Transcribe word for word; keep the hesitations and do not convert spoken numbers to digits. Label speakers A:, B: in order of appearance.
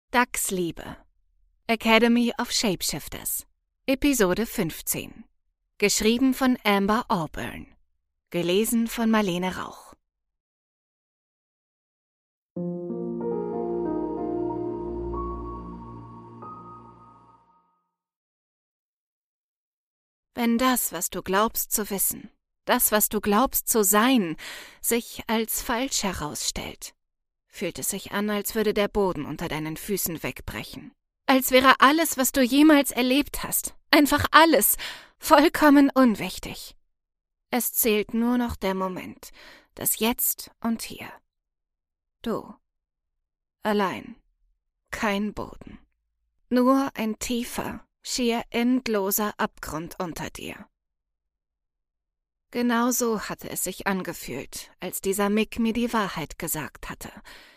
A: Ducks Liebe. Academy of Shapeshifters. Episode fünfzehn. Geschrieben von Amber Auburn. Gelesen von Marlene Rauch. Wenn das, was du glaubst zu wissen, das, was du glaubst zu sein, sich als falsch herausstellt, fühlt es sich an, als würde der Boden unter deinen Füßen wegbrechen. Als wäre alles, was du jemals erlebt hast, einfach alles, vollkommen unwichtig. Es zählt nur noch der Moment, das Jetzt und Hier. Du. Allein. Kein Boden. Nur ein tiefer, schier endloser Abgrund unter dir. Genau so hatte es sich angefühlt, als dieser Mick mir die Wahrheit gesagt hatte,